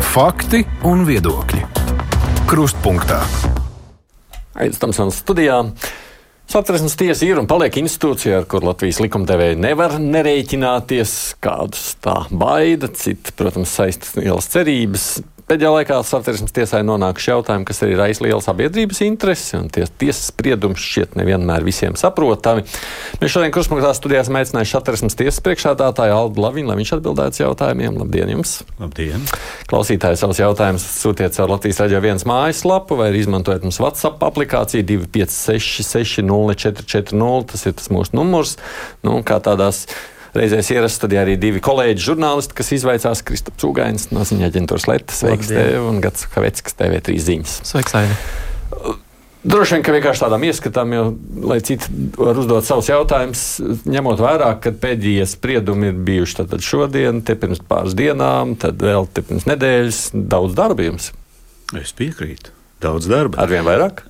Fakti un viedokļi. Krustpunktā. Aizsmeļamies Tamsons studijā. Satversmes tiesa ir un paliek institūcija, ar kur Latvijas likumdevēji nevar nerēķināties. Kādus tā baida, citi, protams, saista lielas cerības. Pēdējā laikā Satversmes tiesai nonākuši jautājumi, kas arī raisa liela sabiedrības interesi, un tiesas spriedums šķiet nevienmēr visiem saprotami. Mēs šodien Krustpunktā studijā esam aicinājuši Satversmes tiesas priekšsēdētāju Aldu Lavinu, lai viņš atbildētu jautājumiem. Labdien jums! Labdien! Klausītāji savus jautājumus sūtiet caur Latvijas Radio 1 mājaslapu vai arī izmantojiet mums WhatsApp aplikāciju 256 60 440. Tas ir tas mūsu numurs. Kā tādās reizēs ierasts, tad arī divi kolēģi žurnālisti, kas izvaicās Kristaps Cūgainis no ziņu aģentūras Leta. Sveiks tev un Gats Kaveckis, TV3 ziņas. Sveiks, Aini. Droši vien, ka vienkārši tādām ieskatām, jo, lai citi var uzdot savus jautājumus, ņemot vērā, ka pēdējie spriedumi ir bijuši tad šodien, te pirms pāris dienām, tad vēl te pirms nedēļas, daudz darba jums. Es piekrītu. Daudz darba. Arvien vairāk?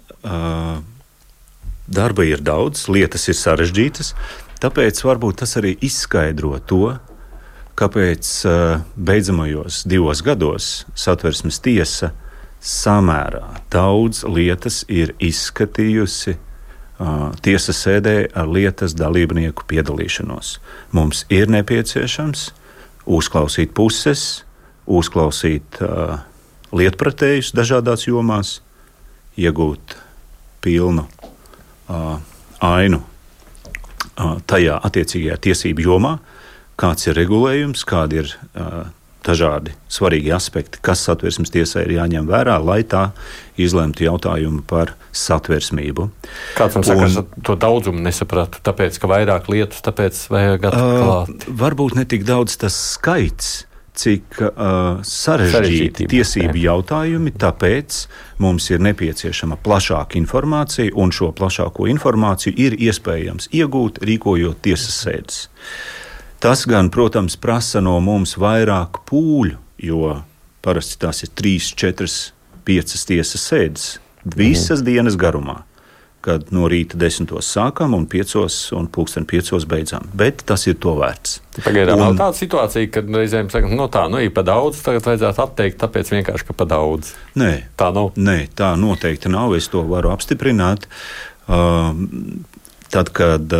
Darba ir daudz, lietas ir sarežģītas. Tāpēc varbūt tas arī izskaidro to, kāpēc beidzamajos 2 gados Satversmes tiesa samērā daudz lietas ir izskatījusi tiesas sēdē ar lietas dalībnieku piedalīšanos. Mums ir nepieciešams uzklausīt puses, uzklausīt lietpratējus dažādās jomās, iegūt pilnu ainu tajā attiecīgajā tiesību jomā, kāds ir regulējums, kādi ir dažādi svarīgi aspekti, kas Satversmes tiesai ir jāņem vērā, lai tā izlemtu jautājumu par satversmību. Kāds man saka, ka to daudzumu nesapratu, tāpēc, ka vairāk lietas, tāpēc vajag atklāt? Varbūt ne tik daudz tas skaits, cik sarežģīti tiesību jautājumi, tāpēc mums ir nepieciešama plašāka informācija, un šo plašāko informāciju ir iespējams iegūt, rīkojot tiesas sēdes. Tas gan, protams, prasa no mums vairāk pūļu, jo parasti tās ir 3, 4, 5 tiesas sēdes visas dienas garumā, kad no rīta 10 sākam un 5 un 5 beidzam. Bet tas ir to vērts. Pagaidām vēl tāda situācija, kad reizēm saka, ir pa daudz, tagad vajadzētu atteikt, tāpēc vienkārši, ka pa daudz. Nē, tā nav. Nē, tā noteikti nav. Es to varu apstiprināt. Tad, kad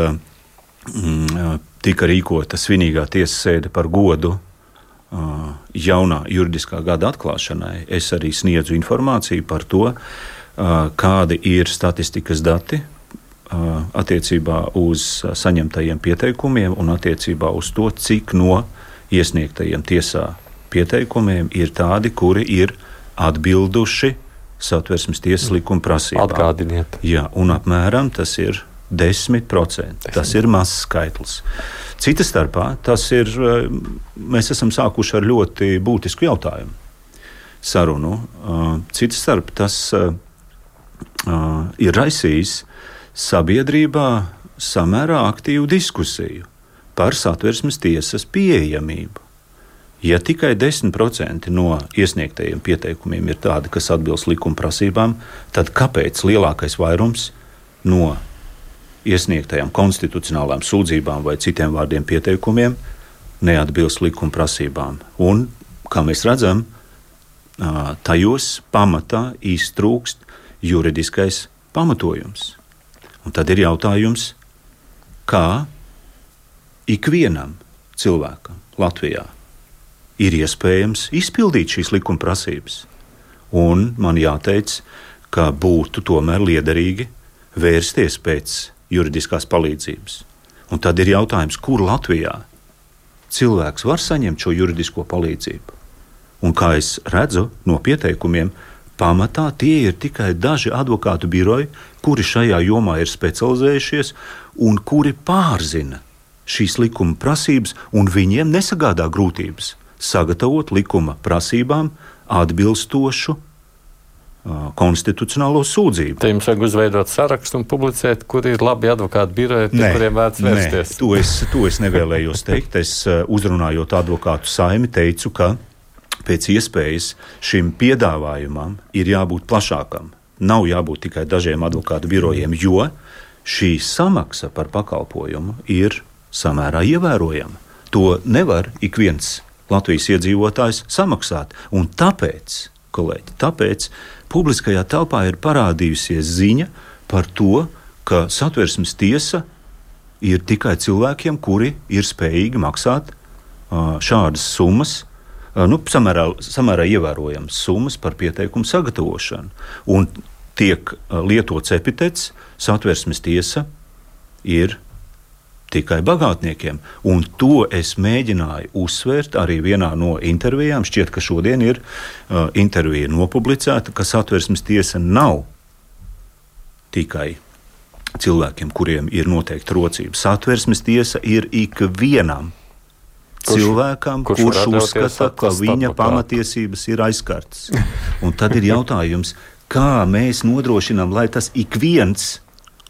tika rīkota svinīgā tiesas sēde par godu jaunā juridiskā gada atklāšanai, es arī sniedzu informāciju par to, kādi ir statistikas dati attiecībā uz saņemtajiem pieteikumiem un attiecībā uz to, cik no iesniegtajiem tiesā pieteikumiem ir tādi, kuri ir atbilduši Satversmes tiesas likuma prasībām. Atgādiniet. Jā, un apmēram tas ir 10%. Tas ir mazs skaitlis. Cita starpā mēs esam sākuši ar ļoti būtisku jautājumu sarunu. Cita starpā tas ir raisījis sabiedrībā samērā aktīvu diskusiju par Satversmes tiesas pieejamību. Ja tikai 10% no iesniegtajiem pieteikumiem ir tādi, kas atbilst likuma prasībām, tad kāpēc lielākais vairums no iesniegtajām konstitucionālām sūdzībām vai citiem vārdiem pieteikumiem neatbilst likuma prasībām? Un, kā mēs redzam, tajos pamatā iztrūkst juridiskais pamatojums. Un tad ir jautājums, kā ikvienam cilvēkam Latvijā ir iespējams izpildīt šīs likuma prasības. Un man jāteic, ka būtu tomēr liederīgi vērsties pēc juridiskās palīdzības. Un tad ir jautājums, kur Latvijā cilvēks var saņemt šo juridisko palīdzību. Un kā es redzu no pieteikumiem, pamatā tie ir tikai daži advokātu biroji, kuri šajā jomā ir specializējušies un kuri pārzina šīs likuma prasības, un viņiem nesagādā grūtības sagatavot likuma prasībām atbilstošu konstitucionālo sūdzību. Te jums vajag uzveidot sarakstu un publicēt, kur ir labi advokātu biroji, pie kuriem vērts vērsties. To es nevēlējos teikt. Es uzrunājot advokātu saimi teicu, ka pēc iespējas šim piedāvājumam ir jābūt plašākam. Nav jābūt tikai dažiem advokātu birojiem, jo šī samaksa par pakalpojumu ir samērā ievērojama. To nevar ik viens Latvijas iedzīvotājs samaksāt. Un tāpēc, kolēģi, publiskajā telpā ir parādījusies ziņa par to, ka Satversmes tiesa ir tikai cilvēkiem, kuri ir spējīgi maksāt šādas summas, samērā ievērojamas summas par pieteikumu sagatavošanu. Un tiek lietots epitets, Satversmes tiesa ir tikai bagātniekiem. Un to es mēģināju uzsvērt arī vienā no intervijām. Šķiet, ka šodien ir intervija nopublicēta, ka Satversmes tiesa nav tikai cilvēkiem, kuriem ir noteikta rocība. Satversmes tiesa ir ikvienam cilvēkam, kurš uzskata, ka viņa pamatiesības ir aizskartas. Un tad ir jautājums, kā mēs nodrošinām, lai tas ik viens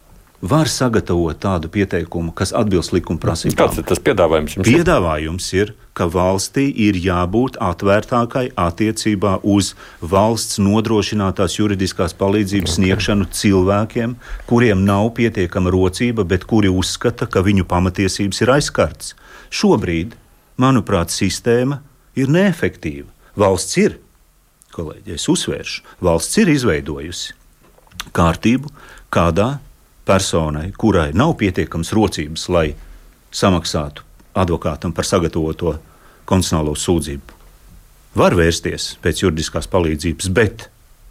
var sagatavot tādu pieteikumu, kas atbilst likuma prasībām. Kāds ir tas piedāvājums? Piedāvājums ir, ka valstī ir jābūt atvērtākai attiecībā uz valsts nodrošinātās juridiskās palīdzības sniegšanu cilvēkiem, kuriem nav pietiekama rocība, bet kuri uzskata, ka viņu pamatiesības ir aizskartas. Šobrīd, manuprāt, sistēma ir neefektīva. Valsts ir, kolēģi, es uzsvēršu, valsts ir izveidojusi kārtību, kādā personai, kurai nav pietiekams rocības, lai samaksātu advokātam par sagatavoto konstitucionālo sūdzību, var vērsties pēc juridiskās palīdzības, bet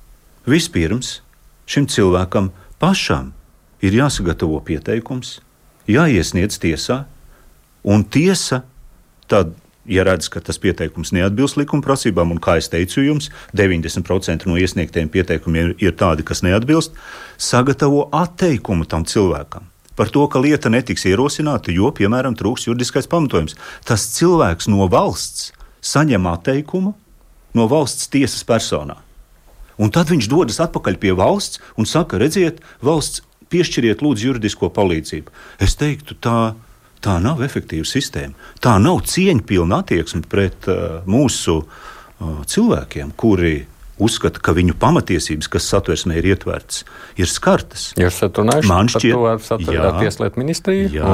vispirms šim cilvēkam pašam ir jāsagatavo pieteikums, jāiesniedz tiesā, un tiesa tad, ja redz, ka tas pieteikums neatbilst likuma prasībām, un, kā es teicu jums, 90% no iesniegtiem pieteikumiem ir tādi, kas neatbilst, sagatavo atteikumu tam cilvēkam par to, ka lieta netiks ierosināta, jo, piemēram, trūks juridiskais pamatojums. Tas cilvēks no valsts saņem atteikumu no valsts tiesas personā. Un tad viņš dodas atpakaļ pie valsts un saka, redziet, valsts, piešķiriet lūdzu juridisko palīdzību. Es teiktu, tā nav efektīva sistēma. Tā nav cieņpilna attieksme pret mūsu cilvēkiem, kuri uzskata, ka viņu pamatiesības, kas Satversmē ir ietvertas, ir skartas. Jūs esat runājuši par to ar Tieslietu ministriju? Jā,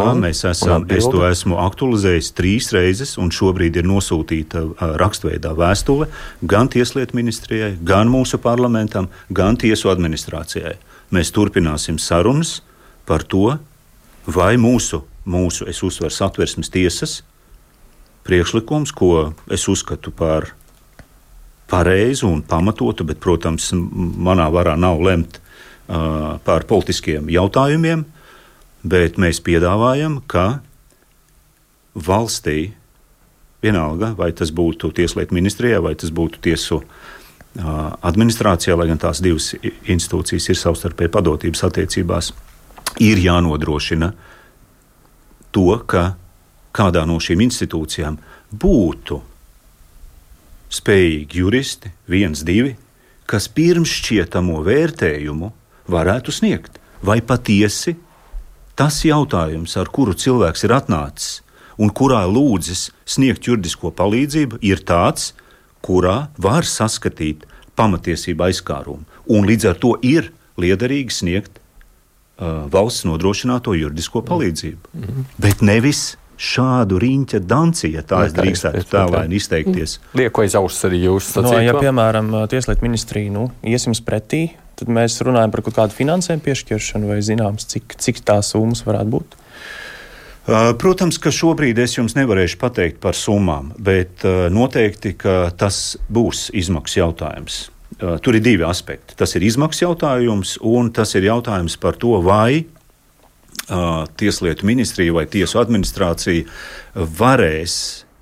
es to esmu aktualizējis 3 reizes, un šobrīd ir nosūtīta rakstveidā vēstule gan Tieslietu ministrijai, gan mūsu parlamentam, gan tiesu administrācijai. Mēs turpināsim sarunas par to, vai mūsu, es uzsveru, Satversmes tiesas priekšlikums, ko es uzskatu par pareizu un pamatotu, bet, protams, manā varā nav lemt par politiskiem jautājumiem, bet mēs piedāvājam, ka valstī, vienalga, vai tas būtu Tieslietu ministrijā, vai tas būtu tiesu administrācijā, lai gan tās divas institūcijas ir savstarpēji padotības attiecībās, ir jānodrošina to, ka kādā no šīm institūcijām būtu spējīgi juristi, 1, 2, kas pirmšķietamo vērtējumu varētu sniegt. Vai patiesi tas jautājums, ar kuru cilvēks ir atnācis un kurā lūdzis sniegt juridisko palīdzību, ir tāds, kurā var saskatīt pamatiesību aizskārumu. Un līdz ar to ir liederīgi sniegt valsts nodrošināto juridisko palīdzību. Bet nevis šādu riņķa danci, ja tā es drīkstētu tēlēni izteikties. Lieko aiz auss arī jūs sacīt. Ja, piemēram, Tieslietu ministrija iesims pretī, tad mēs runājam par kaut kādu finansējumu piešķiršanu vai zināms, cik tā summas varētu būt? Protams, ka šobrīd es jums nevarēšu pateikt par summām, bet noteikti, ka tas būs izmaksu jautājums. Tur ir 2 aspekti. Tas ir izmaksu jautājums, un tas ir jautājums par to, vai Tieslietu ministrija vai tiesu administrācija varēs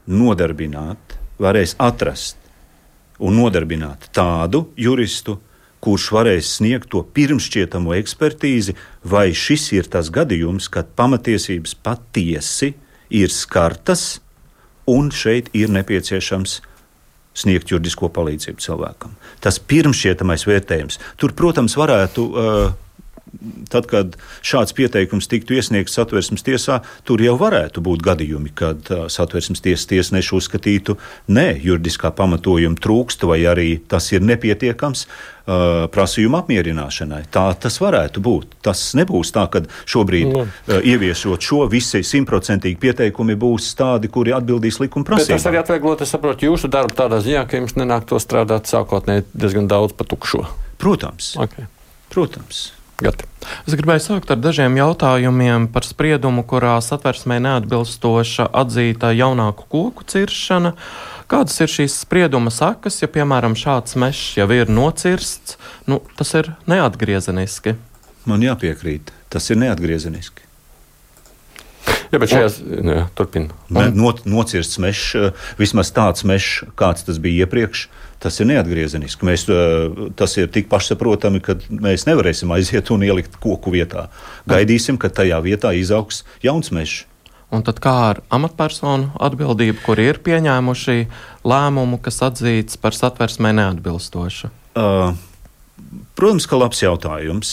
atrast un nodarbināt tādu juristu, kurš varēs sniegt to pirmšķietamo ekspertīzi, vai šis ir tas gadījums, kad pamatiesības patiesi ir skartas un šeit ir nepieciešams sniegt juridisko palīdzību cilvēkam. Tas pirmšķietamais vērtējums. Tur, protams, varētu tad, kad šāds pieteikums tiktu iesniegts Satversmes tiesā, tur jau varētu būt gadījumi, kad Satversmes tiesneši uzskatītu, juridiskā pamatojuma trūkst vai arī tas ir nepietiekams prasījuma apmierināšanai. Tā tas varētu būt. Tas nebūs tā, ka šobrīd ieviesot šo, visi 100% pieteikumi būs tādi, kuri atbildīs likuma prasībām. Bet tas arī atvieglot, es saprotu, jūsu darbu tādā ziņā, ka jums nenāk to strādāt sākotnēji diezgan daudz pa tukšo. Protams. Okay. Protams. Gati. Es gribēju sākt ar dažiem jautājumiem par spriedumu, kurā Satversmei neatbilstoša atzīta jaunāku koku ciršana. Kādas ir šīs sprieduma sekas, ja, piemēram, šāds mežs jau ir nocirsts? Tas ir neatgriezeniski. Man jāpiekrīt, tas ir neatgriezeniski. Jā, bet turpina. Nocirsts mežs, vismaz tāds mežs, kāds tas bija iepriekš, tas ir neatgriezeniski. Tas ir tik pašsaprotami, ka mēs nevarēsim aiziet un ielikt koku vietā. Gaidīsim, ka tajā vietā izaugs jauns mežs. Un tad kā ar amatpersonu atbildību, kuri ir pieņēmuši lēmumu, kas atzīts par Satversmei neatbilstošu? Protams, ka labs jautājums.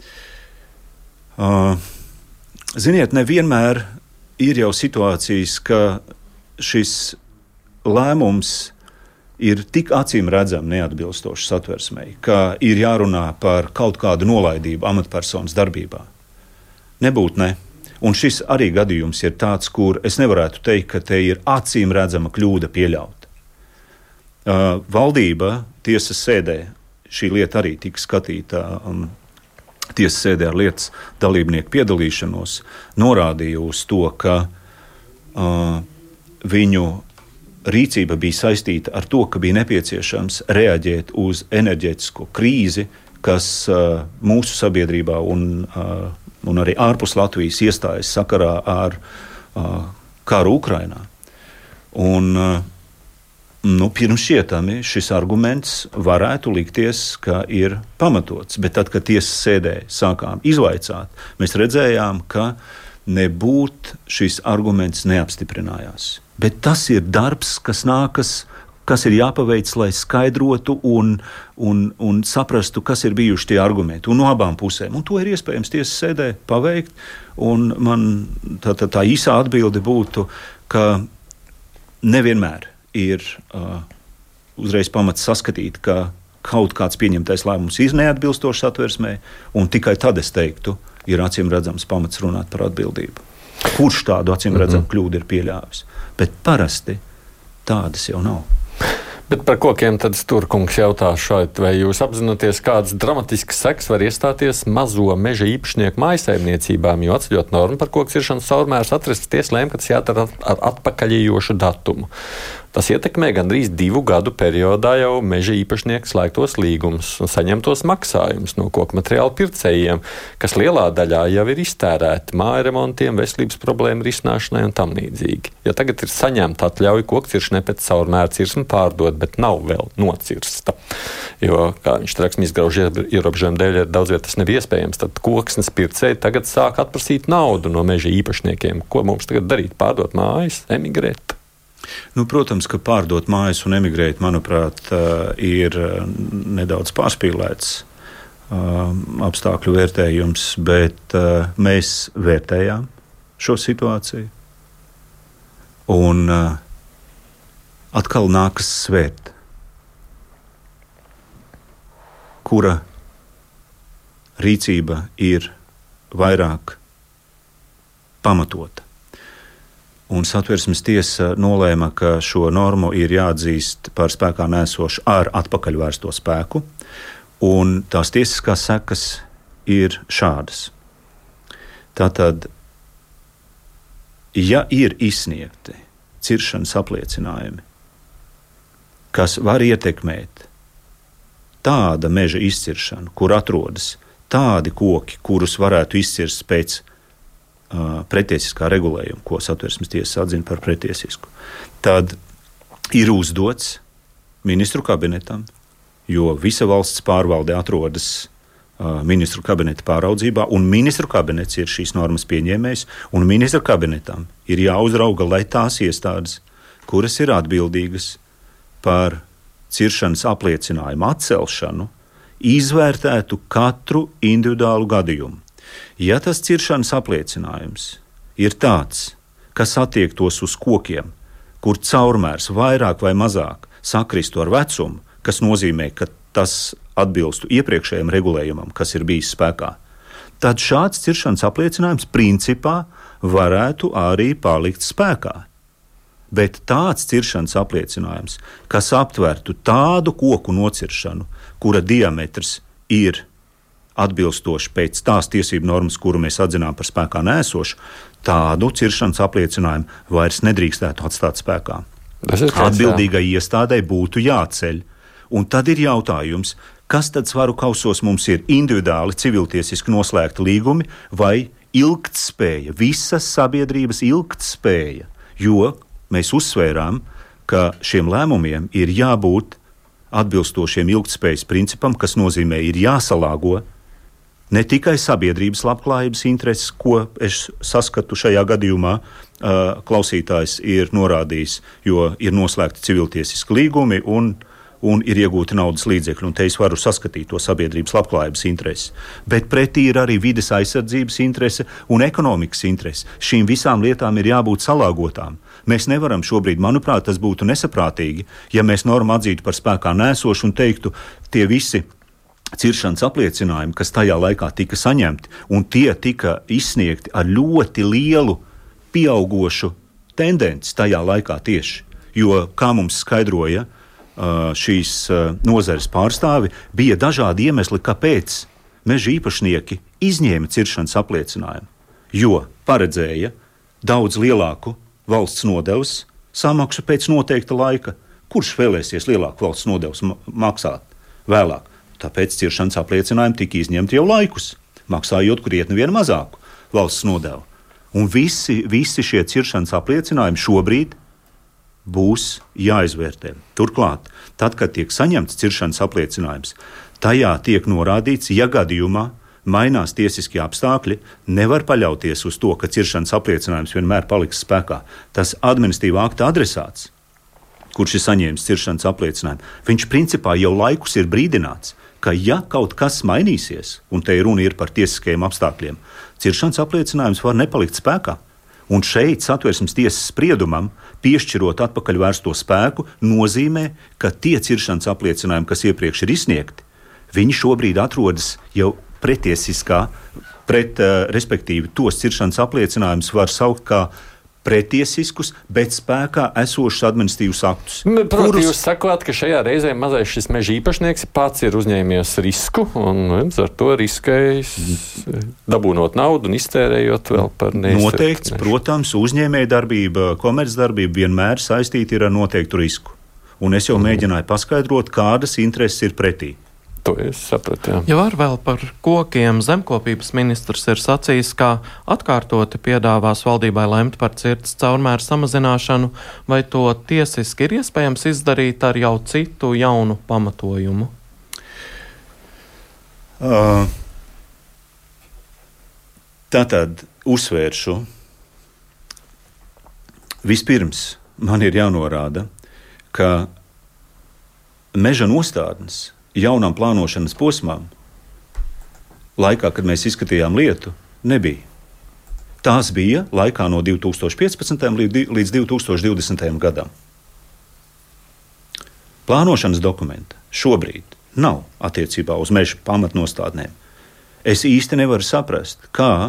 Ziniet, nevienmēr ir jau situācijas, ka šis lēmums ir tik acīm redzami neatbilstošs Satversmei, ka ir jārunā par kaut kādu nolaidību amatpersonas darbībā. Nebūtu ne. Un šis arī gadījums ir tāds, kur es nevarētu teikt, ka te ir acīm redzama kļūda pieļauta. Valdība tiesas sēdē, šī lieta arī tika skatīta tiesas sēdē ar lietas dalībnieku piedalīšanos, norādīja uz to, ka viņu rīcība bija saistīta ar to, ka bija nepieciešams reaģēt uz enerģētisko krīzi, kas mūsu sabiedrībā un arī ārpus Latvijas iestājas sakarā ar karu Ukrainā. Un pirms šķietami šis arguments varētu likties, ka ir pamatots, bet tad, kad tiesas sēdē sākām izvaicāt, mēs redzējām, ka nebūt šis arguments neapstiprinājās. Bet tas ir darbs, kas ir jāpaveic, lai skaidrotu un saprastu, kas ir bijuši tie argumenti. Un no abām pusēm. Un to ir iespējams tiesas sēdē paveikt. Un man tā īsā atbilde būtu, ka nevienmēr ir uzreiz pamats saskatīt, ka kaut kāds pieņemtais lēmums ir neatbilstošs Satversmei, un tikai tad es teiktu, ir acīm redzams pamats runāt par atbildību. Kurš tādu acīm redzamu kļūdu ir pieļāvis? Bet parasti tādas jau nav. Bet par kokiem tad Sturkungs jautāšu, vai jūs apzināties, kādas dramatiskas sekas var iestāties mazo meža īpašnieku mājsaimniecībām, jo atceļot normu par koku ciršanas caurmērus atrasts tiesa lēma, ka tas jādara ar atpakaļējošu datumu. Tas ietekmē gandrīz 2 gadu periodā jau meža īpašnieku slēgtos līgumus un saņemtos maksājumus no koku materiālu pircējiem, kas lielā daļā jau ir iztērēti māju remontiem, veselības problēmu risināšanai un tam līdzīgi. Ja tagad ir saņemta atļauja koku ciršanai pēc caurmēra cirsma pārdot, bet nav vēl nocirsta, jo, kā viņš trauksmi izgrauž ierobežojumu dēļ, daudz vietas nebija iespējams, tad koksnes pircēji tagad sāk atprasīt naudu no meža īpašniekiem. Ko mums tagad darīt? Pārdot mājas, emigrēt? Protams, ka pārdot mājas un emigrēt, manuprāt, ir nedaudz pārspīlēts apstākļu vērtējums, bet mēs vērtējām šo situāciju. Un atkal nākas svērt, kura rīcība ir vairāk pamatota. Un Satversmes tiesa nolēma, ka šo normu ir jāatzīst par spēkā nesošu ar atpakaļvērsto spēku, un tās tiesiskās sekas ir šādas. Tātad, ja ir izsniegti ciršanas apliecinājumi, kas var ietekmēt tāda meža izciršanu, kur atrodas tādi koki, kurus varētu izcirst pēc pretiesiskā regulējuma, ko Satversmes tiesa atzina par pretiesisku, tad ir uzdots ministru kabinetam, jo visa valsts pārvalde atrodas ministru kabineta pāraudzībā, un ministru kabinets ir šīs normas pieņēmējs, un ministru kabinetam ir jāuzrauga, lai tās iestādes, kuras ir atbildīgas par ciršanas apliecinājumu atcelšanu, izvērtētu katru individuālu gadījumu. Ja tas ciršanas apliecinājums ir tāds, kas attiektos uz kokiem, kur caurmērs vairāk vai mazāk sakristu ar vecumu, kas nozīmē, ka tas atbilstu iepriekšējiem regulējumam, kas ir bijis spēkā, tad šāds ciršanas apliecinājums principā varētu arī palikt spēkā. Bet tāds ciršanas apliecinājums, kas aptvertu tādu koku nociršanu, kura diametrs ir atbilstoši pēc tās tiesību normas, kuru mēs atzinām par spēkā nēsošu, tādu ciršanas apliecinājumu vairs nedrīkstētu atstāt spēkā. Atbildīgai iestādei būtu jāceļ. Un tad ir jautājums, kas tad svaru kausos mums ir individuāli civiltiesiski noslēgti līgumi vai ilgtspēja, visas sabiedrības ilgtspēja, jo mēs uzsvērām, ka šiem lēmumiem ir jābūt atbilstošiem ilgtspējas principam, kas nozīmē, ir jāsalāgo ne tikai sabiedrības labklājības intereses, ko es saskatu šajā gadījumā, klausītājs ir norādījis, jo ir noslēgti civiltiesiski līgumi un ir iegūti naudas līdzekļi, un te es varu saskatīt to sabiedrības labklājības interesi. Bet pretī ir arī vides aizsardzības interese un ekonomikas interese. Šīm visām lietām ir jābūt salāgotām. Mēs nevaram šobrīd, manuprāt, tas būtu nesaprātīgi, ja mēs normu atzītu par spēkā nēsošu un teiktu, tie visi ciršanas apliecinājumi, kas tajā laikā tika saņemti, un tie tika izsniegti ar ļoti lielu pieaugošu tendenci tajā laikā tieši. Jo, kā mums skaidroja šīs nozares pārstāvi, bija dažādi iemesli, kāpēc meža īpašnieki izņēma ciršanas apliecinājumu, jo paredzēja daudz lielāku valsts nodevas samaksu pēc noteikta laika. Kurš vēlēsies lielāku valsts nodevas maksāt vēlāk? Tāpēc ciršanas apliecinājumi tika izņemti jau laikus, maksājot krietni vien mazāku valsts nodevu. Un visi šie ciršanas apliecinājumi šobrīd būs jāizvērtē. Turklāt, tad, kad tiek saņemts ciršanas apliecinājums, tajā tiek norādīts, ja gadījumā mainās tiesiskie apstākļi, nevar paļauties uz to, ka ciršanas apliecinājums vienmēr paliks spēkā. Tas administratīvā akta adresāts, kurš ir saņēmis ciršanas apliecinājumu, viņš principā jau laikus ir brīdināts, ka ja kaut kas mainīsies, un te runa ir par tiesiskajiem apstākļiem, ciršanas apliecinājums var nepalikt spēkā. Un šeit Satversmes tiesas spriedumam, piešķirot atpakaļ vērsto spēku, nozīmē, ka tie ciršanas apliecinājumi, kas iepriekš ir izsniegti, viņi šobrīd atrodas jau pretiesiskā, respektīvi tos ciršanas apliecinājumus var saukt kā pretiesiskus, bet spēkā esošus administratīvus aktus. Protams, jūs sakāt, ka šajā reizē mazais šis meža īpašnieks pats ir uzņēmies risku, un ar to riskējis dabūnot naudu un iztērējot vēl par neizsargātu. Noteikts, protams, uzņēmējdarbība, komercdarbība vienmēr saistīta ir ar noteiktu risku. Un es jau mēģināju paskaidrot, kādas intereses ir pretī. To es sapratu, jā. Ja var vēl par kokiem, zemkopības ministrs ir sacījis, ka atkārtoti piedāvās valdībai lemt par cirtas caurmēru samazināšanu, vai to tiesiski ir iespējams izdarīt ar jau citu jaunu pamatojumu? Tātad uzsvēršu. Vispirms man ir jānorāda, ka meža nostādnes jaunām plānošanas posmām, laikā, kad mēs izskatījām lietu, nebija. Tās bija laikā no 2015. līdz 2020. gadam. Plānošanas dokumenta šobrīd nav attiecībā uz meža pamatnostādnēm. Es īsti nevaru saprast, kā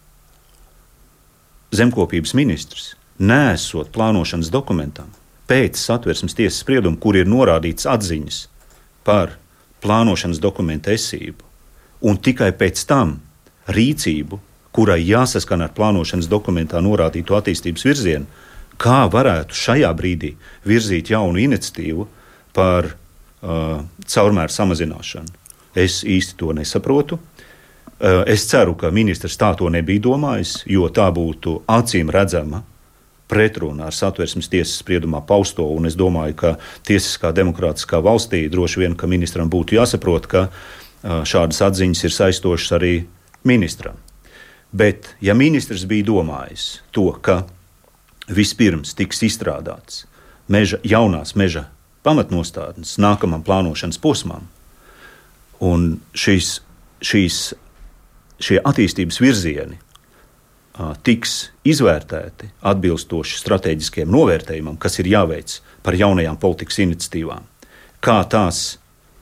zemkopības ministrs, neesot plānošanas dokumentam, pēc Satversmes tiesas sprieduma, kur ir norādīts atziņas par plānošanas dokumentu esību, un tikai pēc tam rīcību, kurai jāsaskan ar plānošanas dokumentā norādīto attīstības virzienu, kā varētu šajā brīdī virzīt jaunu iniciatīvu par caurmēru samazināšanu. Es īsti to nesaprotu. Es ceru, ka ministrs tā to nebija domājis, jo tā būtu acīm redzama pretrunā ar Satversmes tiesas spriedumā pausto, un es domāju, ka tiesiskā demokrātiskā valstī droši vien, ka ministram būtu jāsaprot, ka šādas atziņas ir saistošas arī ministram. Bet, ja ministrs bija domājis to, ka vispirms tiks izstrādāts jaunās meža pamatnostādnes nākamam plānošanas posmām, Un šie attīstības virzieni tiks izvērtēti atbilstoši strateģiskiem novērtējumam, kas ir jāveic par jaunajām politikas iniciatīvām, kā tās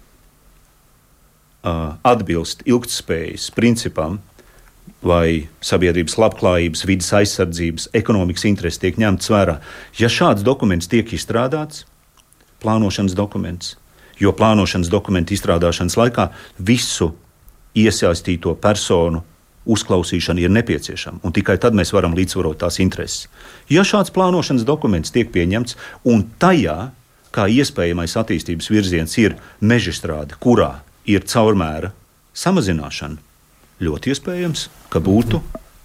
atbilst ilgtspējas principam, vai sabiedrības labklājības, vides aizsardzības, ekonomikas intereses tiek ņemtas vērā. Ja šāds dokuments tiek izstrādāts, plānošanas dokuments, jo plānošanas dokumentu izstrādāšanas laikā visu iesaistīto personu uzklausīšana ir nepieciešama, un tikai tad mēs varam līdzsvarot tās intereses. Ja šāds plānošanas dokuments tiek pieņemts, un tajā, kā iespējamais attīstības virziens ir mežastrāde, kurā ir caurmēra samazināšana, ļoti iespējams, ka būtu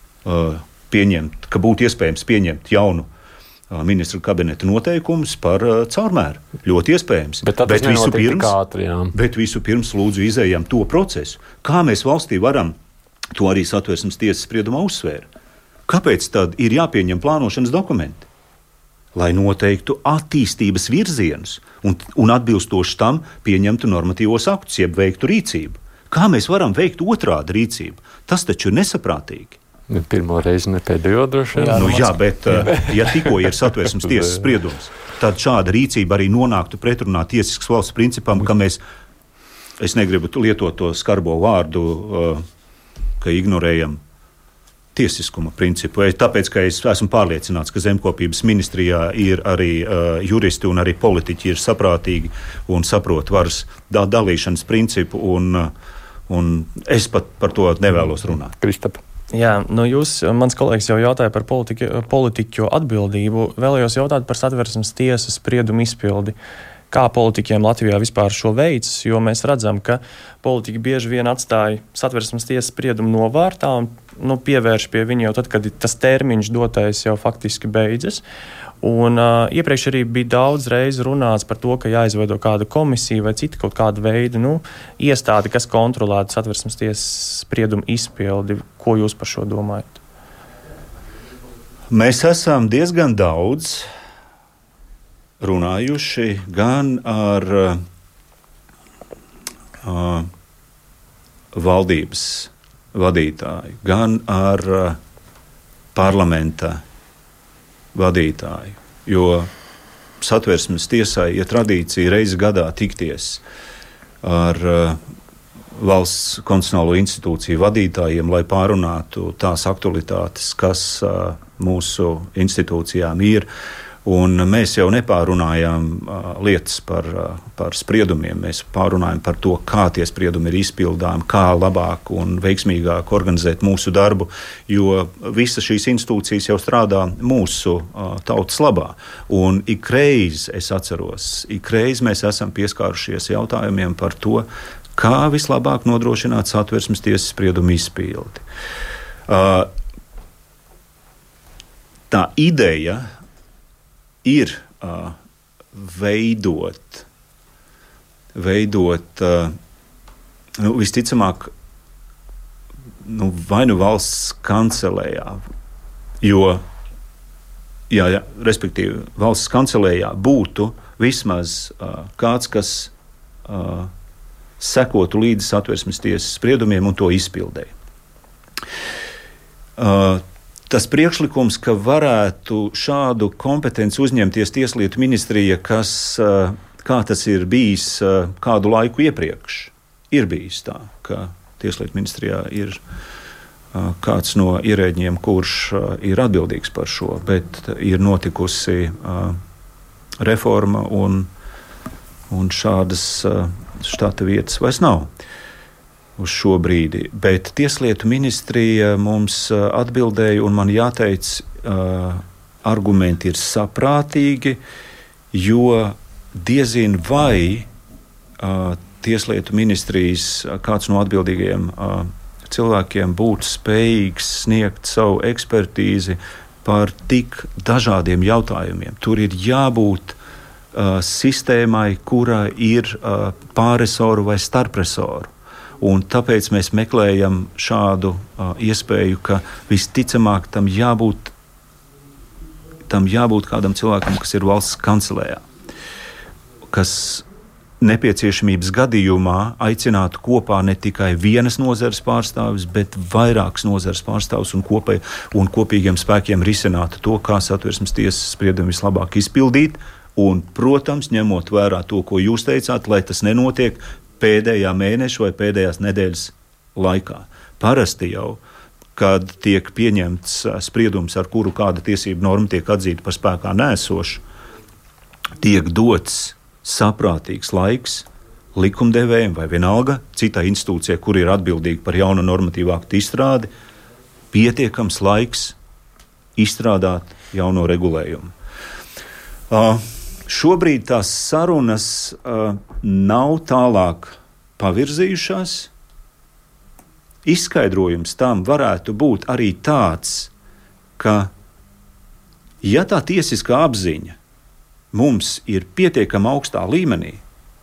iespējams pieņemt jaunu ministru kabineta noteikumus par caurmēru. Ļoti iespējams. Bet visu pirms lūdzu izējām to procesu. Kā mēs valstī varam, to arī Satversmes tiesas spriedumā uzsvēra, kāpēc tad ir jāpieņem plānošanas dokumenti? Lai noteiktu attīstības virzienus un atbilstoši tam pieņemtu normatīvos aktus, jeb veiktu rīcību. Kā mēs varam veikt otrādi rīcību? Tas taču ir nesaprātīgi. Pirmo reizi ne pēdējo droši vien. Bet ja tikko ir Satversmes tiesas spriedums, tad šāda rīcība arī nonāktu pretrunā tiesiskas valsts principam, ka es negribu lietot to skarbo vārdu, ka ignorējam tiesiskuma principu. Tāpēc, ka es esmu pārliecināts, ka Zemkopības ministrijā ir arī juristi un arī politiķi ir saprātīgi un saprot varas dalīšanas principu, un es pat par to nevēlos runāt. Kristap. Jā, mans kolēģis jau jautāja par politiķu atbildību. Vēlējos jautāt par Satversmes tiesas spriedumu izpildi. Kā politiķiem Latvijā vispār šo veids, jo mēs redzam, ka politiķi bieži vien atstāja Satversmes tiesas spriedumu novārtā un pievērš pie viņa jau tad, kad tas termiņš dotais jau faktiski beidzas. Un iepriekš arī bija daudz reizi runāts par to, ka jāizveido kāda komisija vai cita kaut kāda veida iestāde, kas kontrolētu Satversmes tiesas spriedumu izpildi. Ko jūs par šo domājat? Mēs esam diezgan daudz runājuši gan ar valdības vadītāju, gan ar parlamenta vadītāju, jo Satversmes tiesai ir tradīcija reizi gadā tikties ar valsts konstitucionālo institūciju vadītājiem, lai pārunātu tās aktualitātes, kas mūsu institūcijām ir. Un mēs jau nepārunājām lietas par spriedumiem, mēs pārunājam par to, kā tie spriedumi ir izpildāmi, kā labāk un veiksmīgāk organizēt mūsu darbu, jo visas šīs institūcijas jau strādā mūsu tautas labā. Un ikreiz, es atceros, mēs esam pieskārušies jautājumiem par to, kā vislabāk nodrošināt Satversmes tiesas spriedumu izpildi. Tā ideja ir veidot visticamāk vai nu valsts kancelējā, respektīvi valsts kancelējā būtu vismaz kāds, kas sekotu līdzi Satversmes tiesas spriedumiem un to izpildēja. Tas priekšlikums, ka varētu šādu kompetenci uzņemties Tieslietu ministrija, kā tas ir bijis kādu laiku iepriekš, ir bijis tā, ka Tieslietu ministrijā ir kāds no ierēģiem, kurš ir atbildīgs par šo, bet ir notikusi reforma un šādas štata vietas vairs nav uz šo brīdi. Bet Tieslietu ministrija mums atbildēja, un man jāteic, argumenti ir saprātīgi, jo diezin vai Tieslietu ministrijas kāds no atbildīgajiem cilvēkiem būtu spējīgs sniegt savu ekspertīzi par tik dažādiem jautājumiem. Tur ir jābūt sistēmai, kura ir pārresoru vai starpresoru. Un tāpēc mēs meklējam šādu iespēju, ka visticamāk tam jābūt kādam cilvēkam, kas ir valsts kancelējā, kas nepieciešamības gadījumā aicinātu kopā ne tikai vienas nozares pārstāvis, bet vairākas nozares pārstāvis un kopīgiem spēkiem risinātu to, kā Satversmes tiesas spriedumu vislabāk izpildīt. Un, protams, ņemot vērā to, ko jūs teicāt, lai tas nenotiek pēdējā mēneša vai pēdējās nedēļas laikā. Parasti jau, kad tiek pieņemts spriedums, ar kuru kāda tiesību norma tiek atzīta par spēkā nēsošu, tiek dots saprātīgs laiks likumdevējiem vai vienalga citai institūcijai, kur ir atbildīga par jaunu normatīvu aktu izstrādi, pietiekams laiks izstrādāt jauno regulējumu. Šobrīd tās sarunas nav tālāk pavirzījušās. Izskaidrojums tam varētu būt arī tāds, ka, ja tā tiesiskā apziņa mums ir pietiekami augstā līmenī,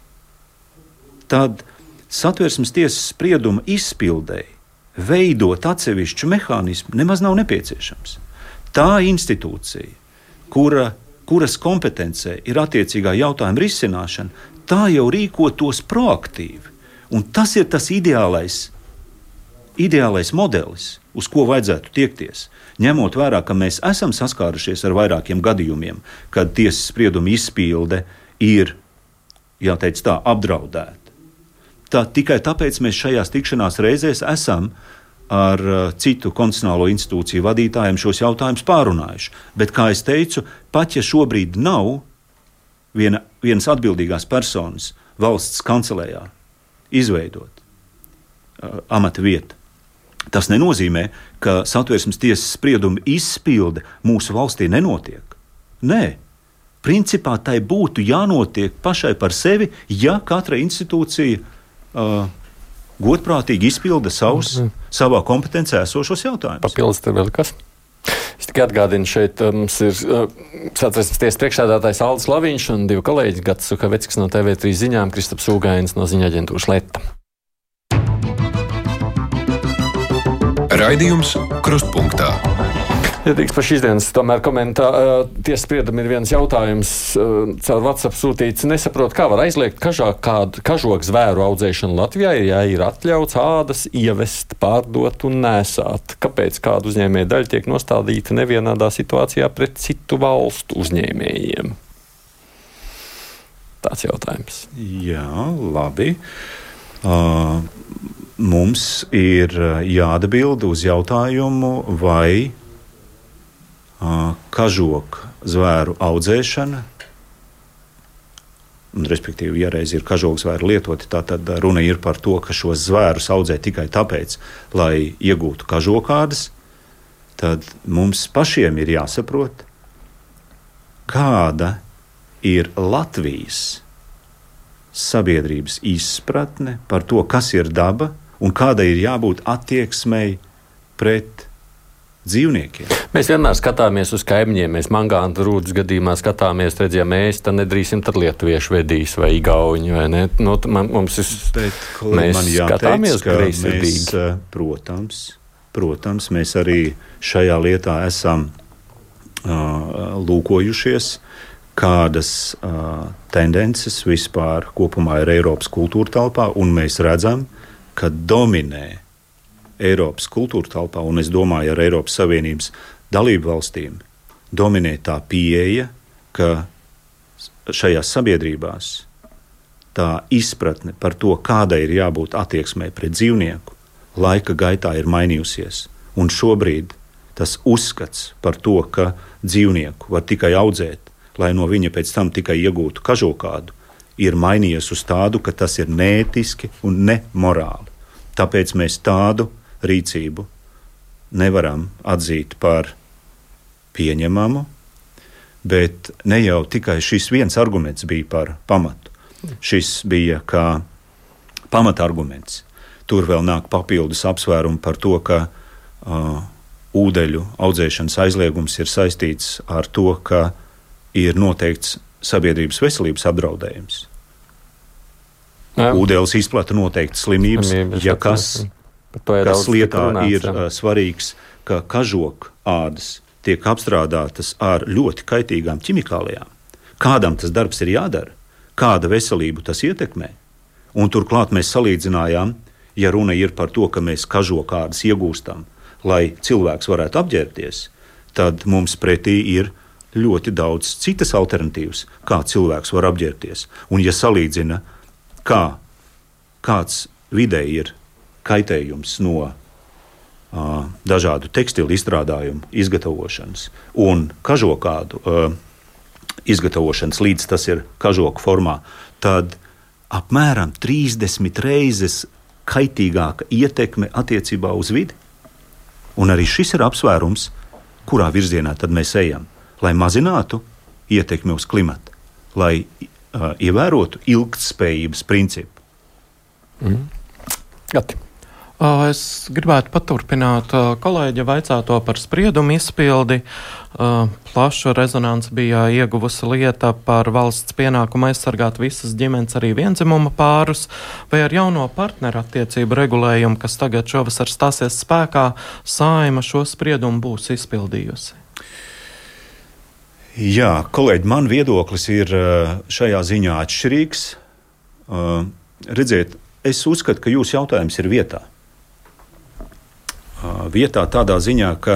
tad Satversmes tiesas sprieduma izpildēji veidot atsevišķu mehānismu nemaz nav nepieciešams. Tā institūcija, kuras kompetencē ir attiecīgā jautājuma risināšana, tā jau rīkotos proaktīvi. Un tas ir tas ideālais modelis, uz ko vajadzētu tiekties. Ņemot vērā, ka mēs esam saskārušies ar vairākiem gadījumiem, kad tiesas sprieduma izpilde ir, jāteic tā, apdraudēta. Tikai tāpēc mēs šajās tikšanās reizēs esam ar citu konstitucionālo institūciju vadītājiem šos jautājumus pārunājuši. Bet, kā es teicu, pat ja šobrīd nav vienas atbildīgās personas valsts kancelējā izveidot amata vietu, tas nenozīmē, ka Satversmes tiesas sprieduma izpilde mūsu valstī nenotiek. Nē, principā tai būtu jānotiek pašai par sevi, ja katra institūcija godprātīgi izpilda savā kompetencē esošos jautājumus. Papildus tev vēl kas? Es tikai atgādinu, šeit mums ir Satversmes tiesas priekšsēdētājs Aldis Laviņš un divi kolēģi, Gatis Sukaveckis no TV3 ziņām, Kristaps Ūgainis no ziņa aģentūras Leta. Raidījums Krustpunktā. Ja tiks par šīs dienas tomēr tiesas spriedumi ir viens jautājums caur WhatsApp sūtīts. Nesaprot, kā var aizliegt kažoku zvēru audzēšanu Latvijā, ja ir atļauts ādas ievest, pārdot un nēsāt. Kāpēc kādu uzņēmēju daļu tiek nostādīta nevienādā situācijā pret citu valstu uzņēmējiem? Tāds jautājums. Jā, labi. Mums ir jāatbild uz jautājumu, vai kažoku zvēru audzēšana, respektīvi, ja reiz ir kažoku zvēru lietoti, tad runa ir par to, ka šos zvērus audzē tikai tāpēc, lai iegūtu kažokādas, tad mums pašiem ir jāsaprot, kāda ir Latvijas sabiedrības izpratne par to, kas ir daba un kāda ir jābūt attieksmei pret dzīvniekiem. Mēs vienmēr skatāmies uz kaimiņiem. Mēs Mangāna rūdas gadījumā skatāmies, ja mēs tad nedrīksim, tad lietuviešu vedīs vai igauņi, vai ne? Mums mēs skatāmies greizsirdīgi. Protams, mēs arī šajā lietā esam lūkojušies, kādas tendences vispār kopumā ir Eiropas kultūra telpā, un mēs redzam, ka dominē Eiropas kultūra telpā, un es domāju ar Eiropas Savienības dalību valstīm, dominē tā pieeja, ka šajās sabiedrībās tā izpratne par to, kādai ir jābūt attieksmei pret dzīvnieku, laika gaitā ir mainījusies. Un šobrīd tas uzskats par to, ka dzīvnieku var tikai audzēt, lai no viņa pēc tam tikai iegūtu kažokādu, ir mainījies uz tādu, ka tas ir neētiski un nemorāli. Tāpēc mēs tādu rīcību nevaram atzīt par pieņemamu, bet ne jau tikai šis viens arguments bija par pamatu. Šis bija kā pamatarguments. Tur vēl nāk papildus apsvērumi par to, ka ūdeļu audzēšanas aizliegums ir saistīts ar to, ka ir noteikts sabiedrības veselības apdraudējums. Ūdeles izplata noteikti slimības, ja kas lietā ir svarīgs, ka kažoku ādas tiek apstrādātas ar ļoti kaitīgām ķimikālijām. Kādam tas darbs ir jādara? kāda veselību tas ietekmē. Un turklāt mēs salīdzinājām, ja runa ir par to, ka mēs kažokādas iegūstam, lai cilvēks varētu apģērbties, tad mums pretī ir ļoti daudz citas alternatīvas, kā cilvēks var apģērbties. Un ja salīdzina, kāds vidē ir kaitējums no dažādu tekstilu izstrādājumu izgatavošanas un kažokādu izgatavošanas, līdz tas ir kažoku formā, tad apmēram 30 reizes kaitīgāka ietekme attiecībā uz vidi. Un arī šis ir apsvērums, kurā virzienā tad mēs ejam, lai mazinātu ietekmi uz klimatu, lai ievērotu ilgtspējības principu. Gati. Es gribētu paturpināt kolēģa vaicāto par spriedumu izpildi. Plašu rezonanci bija ieguvusi lieta par valsts pienākumu aizsargāt visas ģimenes, arī vienzimuma pārus, vai ar jauno partneru attiecību regulējumu, kas tagad šovasar stāsies spēkā, Saeima šo spriedumu būs izpildījusi. Jā, kolēģi, man viedoklis ir šajā ziņā atšķirīgs. Redziet, es uzskatu, ka jūsu jautājums ir vietā. Vietā tādā ziņā, ka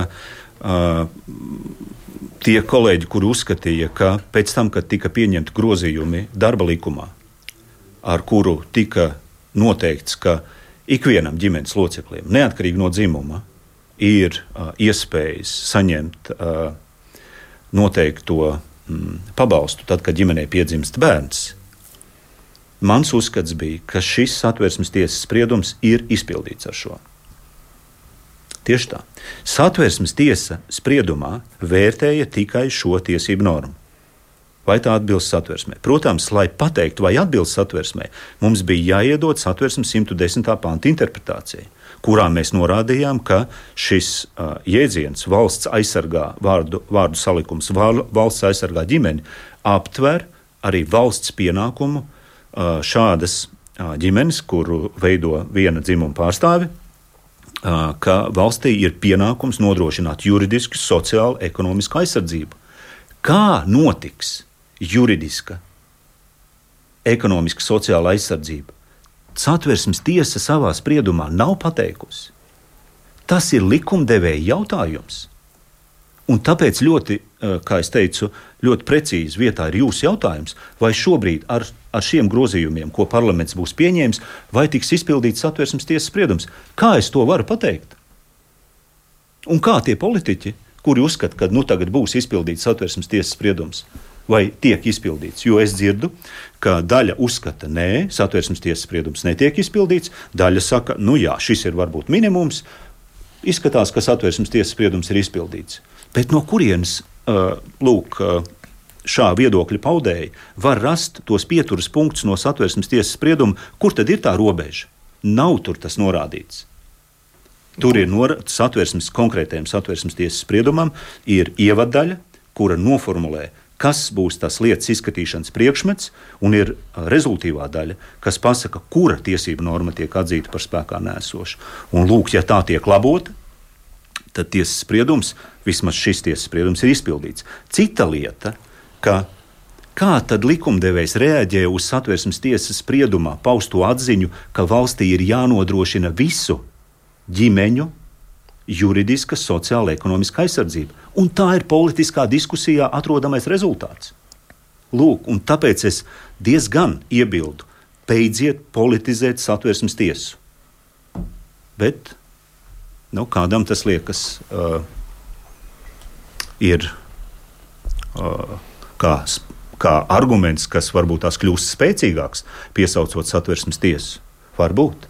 tie kolēģi, kuri uzskatīja, ka pēc tam, kad tika pieņemti grozījumi darba likumā, ar kuru tika noteikts, ka ikvienam ģimenes loceklim, neatkarīgi no dzimuma, ir iespējas saņemt noteikto pabalstu tad, kad ģimenē piedzimst bērns. Mans uzskats bija, ka šis Satversmes tiesas spriedums ir izpildīts ar šo. Tieši tā. Satversmes tiesa spriedumā vērtēja tikai šo tiesību normu. Vai tā atbilst satversmē? Protams, lai pateiktu, vai atbilst satversmē, mums bija jāiedod Satversmes 110. panta interpretācija, kurā mēs norādījām, ka šis jēdziens valsts aizsargā vārdu salikums, valsts aizsargā ģimeni, aptver arī valsts pienākumu šādas ģimenes, kuru veido viena dzimuma pārstāvi, ka valstī ir pienākums nodrošināt juridisku, sociālu, ekonomisku aizsardzību. Kā notiks juridiska, ekonomiska, sociāla aizsardzība? Satversmes tiesa savā spriedumā nav pateikusi. Tas ir likumdevēja jautājums. Un tāpēc ļoti, kā es teicu, ļoti precīzi vietā ir jūsu jautājums, vai šobrīd ar šiem grozījumiem, ko parlaments būs pieņēmis, vai tiks izpildīts Satversmes tiesas spriedums. Kā es to varu pateikt? Un kā tie politiķi, kuri uzskata, ka tagad būs izpildīts Satversmes tiesas spriedums, vai tiek izpildīts? Jo es dzirdu, ka daļa uzskata, nē, Satversmes tiesas spriedums netiek izpildīts, daļa saka, jā, šis ir varbūt minimums, izskatās, ka Satversmes tiesas spriedums ir izpildīts. Bet no kurienes, šā viedokļa paudēji var rast tos pieturas punktus no Satversmes tiesas sprieduma, kur tad ir tā robeža? Nav tur tas norādīts. Tur ir konkrētajam Satversmes tiesas spriedumam ir ievaddaļa, kura noformulē, kas būs tas lietas izskatīšanas priekšmets, un ir rezultīvā daļa, kas pasaka, kura tiesība norma tiek atzīta par spēkā nēsošu. Un ja tā tiek labota, tad tiesas spriedums, vismaz šis tiesas spriedums, ir izpildīts. Cita lieta, ka kā tad likumdevējs reaģē uz Satversmes tiesas spriedumā pausto atziņu, ka valstī ir jānodrošina visu ģimeņu juridiska, sociāla, ekonomiska aizsardzība. Un tā ir politiskā diskusijā atrodamais rezultāts. Un tāpēc es diezgan iebildu, beidziet politizēt Satversmes tiesu. Bet kādam tas liekas ir kā arguments, kas varbūt tās kļūst spēcīgāks, piesaucot Satversmes tiesu. Varbūt.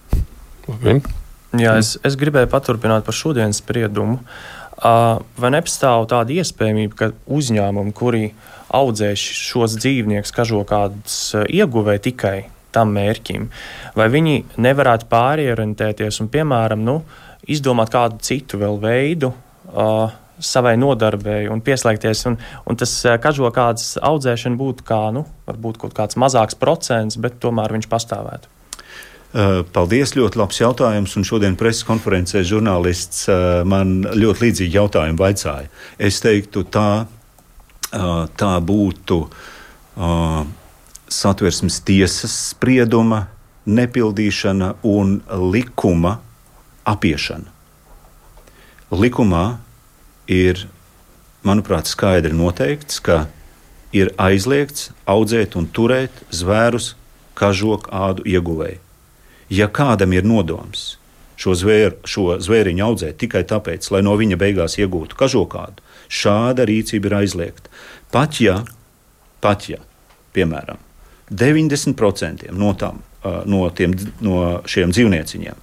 Jā, es gribēju paturpināt par šodienas spriedumu. Vai nepastāv tāda iespējamība, ka uzņēmumi, kuri audzē šos dzīvniekus, kažokādus ieguvē tikai tam mērķim, vai viņi nevarētu pāriorientēties un, piemēram, izdomāt kādu citu vēl veidu savai nodarbei un pieslēgties, un tas kažokādas audzēšana būtu varbūt kaut kāds mazāks procents, bet tomēr viņš pastāvētu. Paldies, ļoti labs jautājums, un šodien preses konferencē žurnālists man ļoti līdzīgi jautājumu vaicāja. Es teiktu, tā būtu Satversmes tiesas sprieduma nepildīšana un likuma apiešana. Likumā ir, manuprāt, skaidri noteikts, ka ir aizliegts audzēt un turēt zvērus kažoku ādu ieguvēji. Ja kādam ir nodoms šo zvēriņu audzēt tikai tāpēc, lai no viņa beigās iegūtu kažoku ādu, šāda rīcība ir aizliegta. Pat ja, piemēram, 90% no šiem dzīvnieciņiem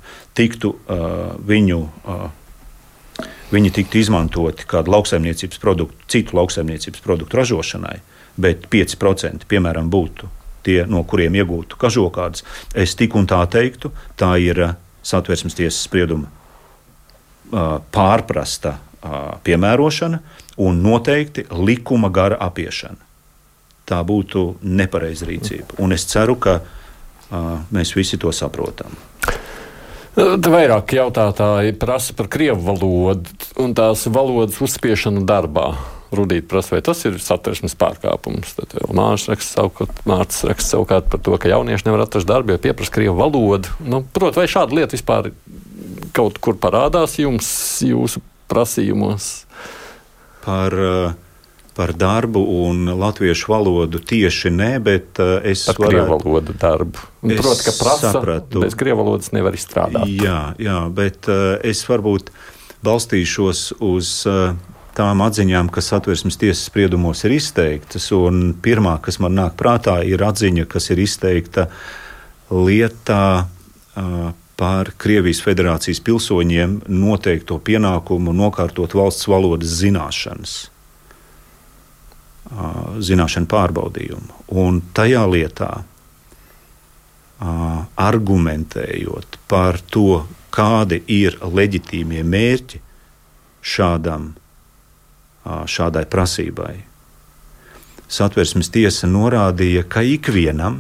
viņi tiktu izmantoti kādu lauksaimniecības produktu, citu lauksaimniecības produktu ražošanai, bet 5%, piemēram, būtu tie, no kuriem iegūtu kažokādas, es tik un tā teiktu, tā ir Satversmes tiesas sprieduma pārprasta piemērošana un noteikti likuma gara apiešana. Tā būtu nepareiza rīcība. Un es ceru, ka mēs visi to saprotam. Vairāk jautātāji prasa par krievu valodu un tās valodas uzspiešanu darbā. Rudīt prasa, vai tas ir Satversmes pārkāpums. Tad Mārcis raksta savukārt par to, ka jaunieši nevar atrast darbu, jo pieprasa krievu valodu. Protams, vai šāda lieta vispār kaut kur parādās jūsu prasījumos? Par darbu un latviešu valodu tieši ne, bet es par krievu valodu darbu. Protams, ka prasa, bez krievu valodas nevar izstrādāt. Jā, bet es varbūt balstīšos uz tām atziņām, kas Satversmes tiesas spriedumos ir izteiktas, un pirmā, kas man nāk prātā, ir atziņa, kas ir izteikta lietā par Krievijas Federācijas pilsoņiem noteikto pienākumu nokārtot valsts valodas zināšanu pārbaudījumu. Un tajā lietā, argumentējot par to, kādi ir leģitīmie mērķi šādai prasībai, Satversmes tiesa norādīja, ka ikvienam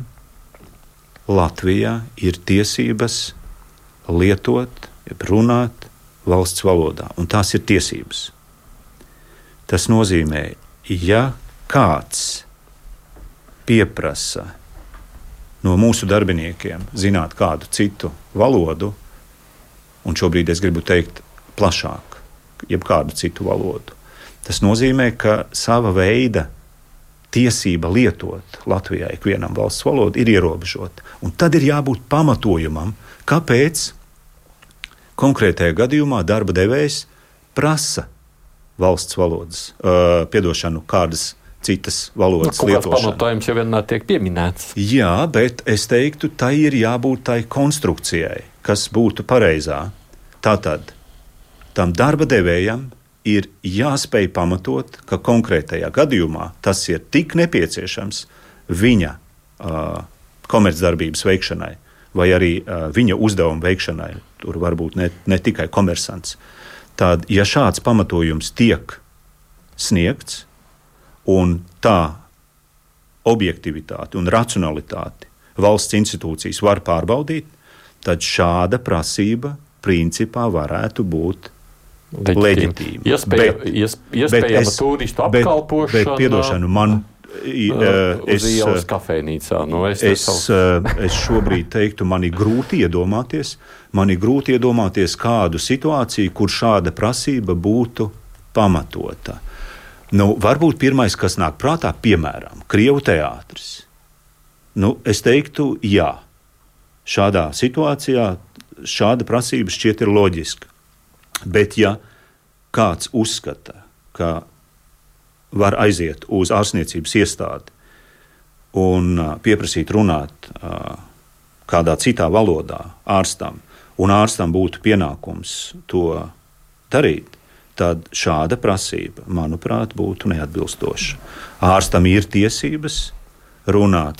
Latvijā ir tiesības lietot, runāt valsts valodā, un tās ir tiesības. Tas nozīmē, ja kāds pieprasa no mūsu darbiniekiem zināt kādu citu valodu, un šobrīd es gribu teikt plašāk, jebkādu citu valodu, tas nozīmē, ka sava veida tiesība lietot Latvijā ikvienam valsts valodu ir ierobežota. Un tad ir jābūt pamatojumam, kāpēc konkrētajā gadījumā darba devējs prasa valsts valodas, kādas citas valodas lietošanu. Kāds pamatojums jau vienmēr tiek pieminēts. Jā, bet es teiktu, tai ir jābūt tai konstrukcijai, kas būtu pareizā. Tātad tam darba devējam ir jāspēj pamatot, ka konkrētajā gadījumā tas ir tik nepieciešams viņa komercdarbības veikšanai vai arī viņa uzdevuma veikšanai. Tur var būt ne tikai komersants. Tad, ja šāds pamatojums tiek sniegts un tā objektivitāti un racionalitāti valsts institūcijas var pārbaudīt, tad šāda prasība principā varētu būt leģitīma. Iespējama turistu apkalpošana. Bet piedošanu, man uz ielas kafejnīcā. Es šobrīd teiktu, man ir grūti iedomāties kādu situāciju, kur šāda prasība būtu pamatota. Varbūt pirmais, kas nāk prātā, piemēram, Krievu teātris. Es teiktu, jā. Šādā situācijā šāda prasība šķiet ir loģiska. Bet ja kāds uzskata, ka var aiziet uz ārstniecības iestādi un pieprasīt runāt kādā citā valodā ārstam, un ārstam būtu pienākums to darīt, tad šāda prasība, manuprāt, būtu neatbilstoša. Ārstam ir tiesības runāt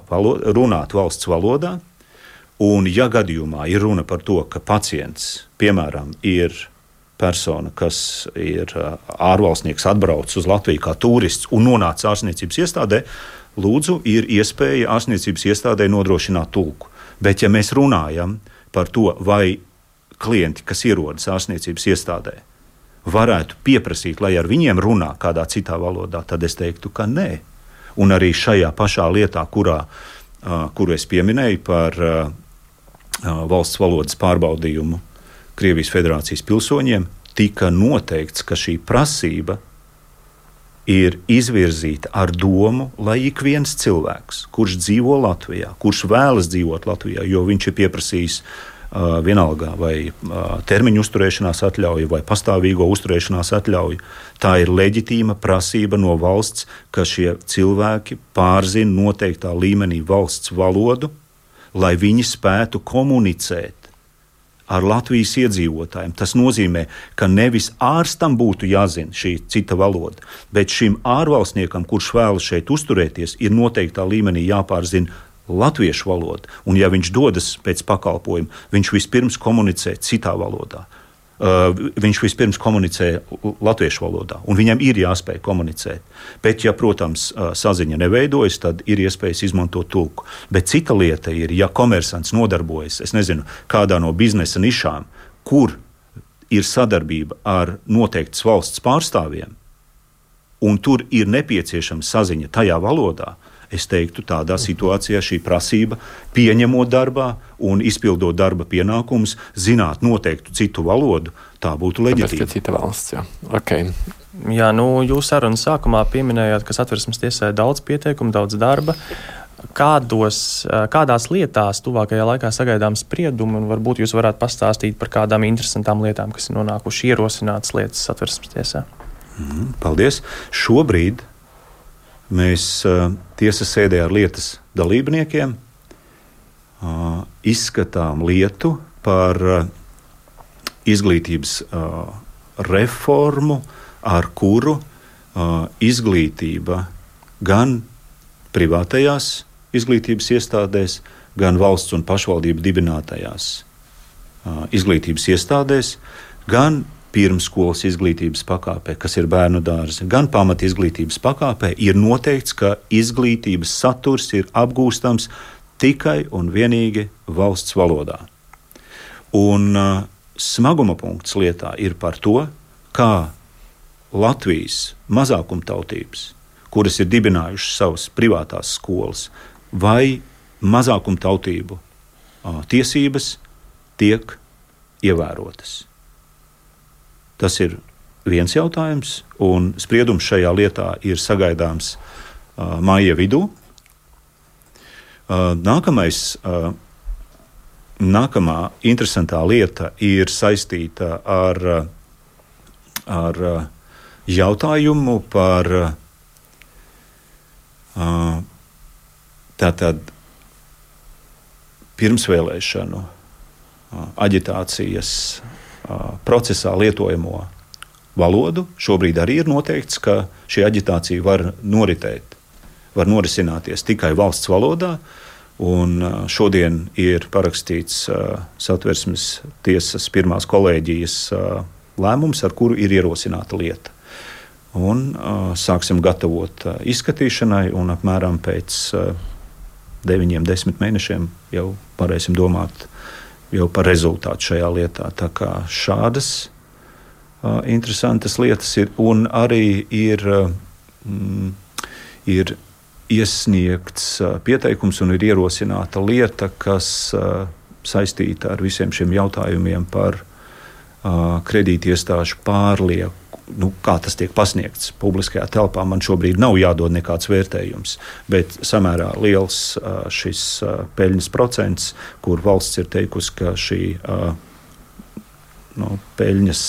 valsts valodā, un ja gadījumā ir runa par to, ka pacients, piemēram, ir persona, kas ir ārvalstnieks, atbrauc uz Latviju kā turists un nonāca ārstniecības iestādē, lūdzu, ir iespēja ārstniecības iestādē nodrošināt tulku. Bet ja mēs runājam par to, vai klienti, kas ierodas ārstniecības iestādē, varētu pieprasīt, lai ar viņiem runā kādā citā valodā, tad es teiktu, ka nē. Un arī šajā pašā lietā, kuru es pieminēju par valsts valodas pārbaudījumu Krievijas Federācijas pilsoņiem, tika noteikts, ka šī prasība ir izvirzīta ar domu, lai ik viens cilvēks, kurš dzīvo Latvijā, kurš vēlas dzīvot Latvijā, jo viņš ir pieprasījis vienalga vai termiņu uzturēšanās atļauju vai pastāvīgo uzturēšanās atļauju, tā ir leģitīma prasība no valsts, ka šie cilvēki pārzina noteiktā līmenī valsts valodu, lai viņi spētu komunicēt ar Latvijas iedzīvotājiem. Tas nozīmē, ka nevis ārstam būtu jāzina šī cita valoda, bet šim ārvalstniekam, kurš vēlas šeit uzturēties, ir noteiktā līmenī jāpārzina latviešu valoda. Un ja viņš dodas pēc pakalpojuma, viņš vispirms komunicē citā valodā. Viņš vispirms komunicē latviešu valodā, un viņam ir jāspēj komunicēt. Bet, ja, protams, saziņa neveidojas, tad ir iespējas izmantot tulku. Bet cita lieta ir, ja komersants nodarbojas, es nezinu, kādā no biznesa nišām, kur ir sadarbība ar noteiktas valsts pārstāvjiem, un tur ir nepieciešama saziņa tajā valodā, es teiktu, tādā situācijā šī prasība, pieņemot darbā un izpildot darba pienākumus, zināt noteiktu citu valodu, tā būtu leģitīma. Tāpēc, ka cita valsts, jā. Okay. Jā, jūs sarunas sākumā pieminējāt, ka Satversmes tiesā ir daudz pieteikumu, daudz darba. Kādās lietās tuvākajā laikā sagaidām spriedumi, un varbūt jūs varētu pastāstīt par kādām interesantām lietām, kas ir nonākuši ierosinātas lietas Satversmes tiesā? Paldies. Šobrīd mēs tiesas sēdē ar lietas dalībniekiem izskatām lietu par izglītības reformu, ar kuru izglītība gan privātajās izglītības iestādēs, gan valsts un pašvaldību dibinātajās izglītības iestādēs, gan pirmsskolas izglītības pakāpē, kas ir bērnu dārzi, gan pamat izglītības pakāpē, ir noteikts, ka izglītības saturs ir apgūstams tikai un vienīgi valsts valodā. Un smaguma punkts lietā ir par to, kā Latvijas mazākumtautības, kuras ir dibinājušas savas privātās skolas, vai mazākumtautību tiesības tiek ievērotas. Tas ir viens jautājums, un spriedums šajā lietā ir sagaidāms māja vidū. Nākamā interesantā lieta ir saistīta ar jautājumu par tātad pirmsvēlēšanu aģitācijas procesā lietojamo valodu. Šobrīd arī ir noteikts, ka šī aģitācija var norisināties tikai valsts valodā, un šodien ir parakstīts Satversmes tiesas pirmās kolēģijas lēmums, ar kuru ir ierosināta lieta. Un sāksim gatavot izskatīšanai, un apmēram pēc 9-10 mēnešiem jau varēsim domāt jau par rezultātu šajā lietā. Tā kā šādas interesantas lietas ir, un arī ir iesniegts pieteikums un ir ierosināta lieta, kas saistīta ar visiem šiem jautājumiem par kredītiestāžu pārlieku. Kā tas tiek pasniegts publiskajā telpā, man šobrīd nav jādod nekāds vērtējums, bet samērā liels šis peļņas procents, kur valsts ir teikusi, ka šī peļņas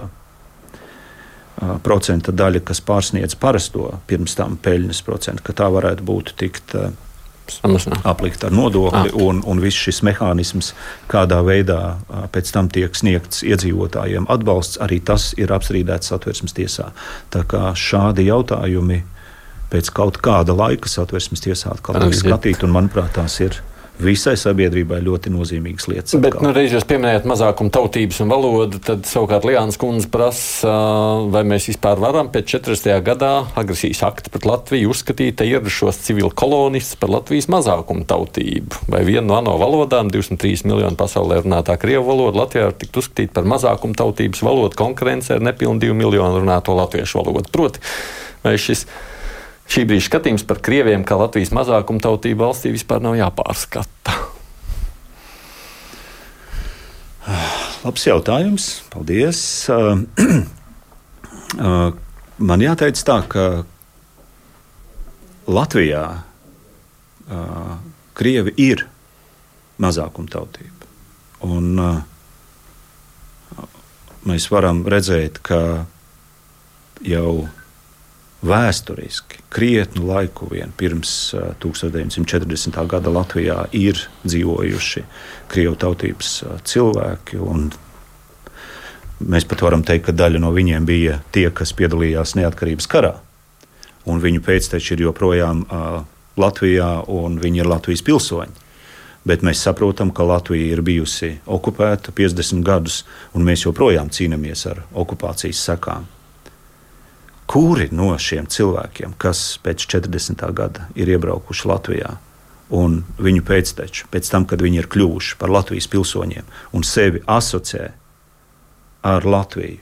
procenta daļa, kas pārsniedz parasto pirms tam peļņas procentu, ka tā varētu būt tikt aplikt ar nodokli, un viss šis mehānisms, kādā veidā pēc tam tiek sniegts iedzīvotājiem atbalsts, arī tas ir apstrīdēts Satversmes tiesā. Tā kā šādi jautājumi pēc kaut kāda laika Satversmes tiesā atkal tiek skatīt, un manuprāt, tās ir visai sabiedrībai ļoti nozīmīgas lietas. Bet, reiz jūs pieminējat mazākumu tautības un valodu, tad savukārt Liānas kundze prasa, vai mēs vispār varam pēc 40. gadā agresijas akta pret Latviju uzskatīt ieradušos civilu kolonistus par Latvijas mazākumu tautību. Vai viena no ANO valodām, 203 miljonu pasaulē runātā krievu valoda, Latvijā var tikt uzskatīt par mazākumu tautības valodu konkurencē ar nepilnu 2 miljonu runāto latviešu valodu. Proti, vai šis šī brīža skatījums par krieviem kā Latvijas mazākumtautību valstī vispār nav jāpārskata? Labs jautājums. Paldies. Man jāteic tā, ka Latvijā krievi ir mazākumtautība. Un mēs varam redzēt, ka jau vēsturiski, krietnu laiku vien pirms 1940. gada Latvijā ir dzīvojuši krievu tautības cilvēki. Mēs pat varam teikt, ka daļa no viņiem bija tie, kas piedalījās neatkarības karā. Un viņu pēcteči ir joprojām Latvijā, un viņi ir Latvijas pilsoņi. Bet mēs saprotam, ka Latvija ir bijusi okupēta 50 gadus, un mēs joprojām cīnāmies ar okupācijas sekām. Kuri no šiem cilvēkiem, kas pēc 40. gada ir iebraukuši Latvijā, un viņu pēcteči, pēc tam, kad viņi ir kļuvuši par Latvijas pilsoņiem un sevi asociē ar Latviju,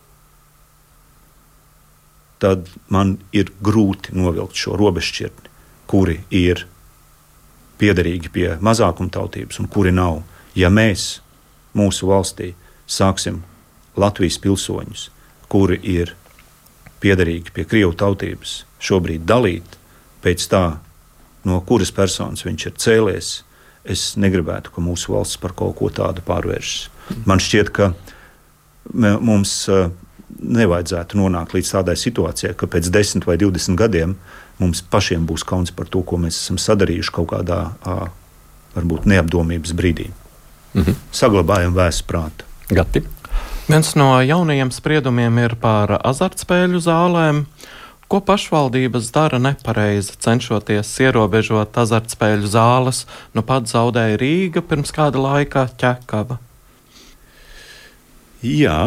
tad man ir grūti novilkt šo robežšķirtni, kuri ir piederīgi pie mazākumtautības un kuri nav. Ja mēs mūsu valstī sāksim Latvijas pilsoņus, kuri ir piederīgi pie krievu tautības, šobrīd dalīt pēc tā, no kuras personas viņš ir cēlies, es negribētu, ka mūsu valsts par kaut ko tādu pārvēršas. Man šķiet, ka mums nevajadzētu nonākt līdz tādai situācijai, ka pēc 10 vai 20 gadiem mums pašiem būs kauns par to, ko mēs esam sadarījuši kaut kādā, varbūt neapdomības brīdī. Saglabājam vēsu prātu. Gati. Viens no jaunajiem spriedumiem ir par azartspēļu zālēm. Ko pašvaldības dara nepareizi, cenšoties ierobežot azartspēļu zāles? Nu pat zaudēja Rīga, pirms kāda laika Ķekava. Jā,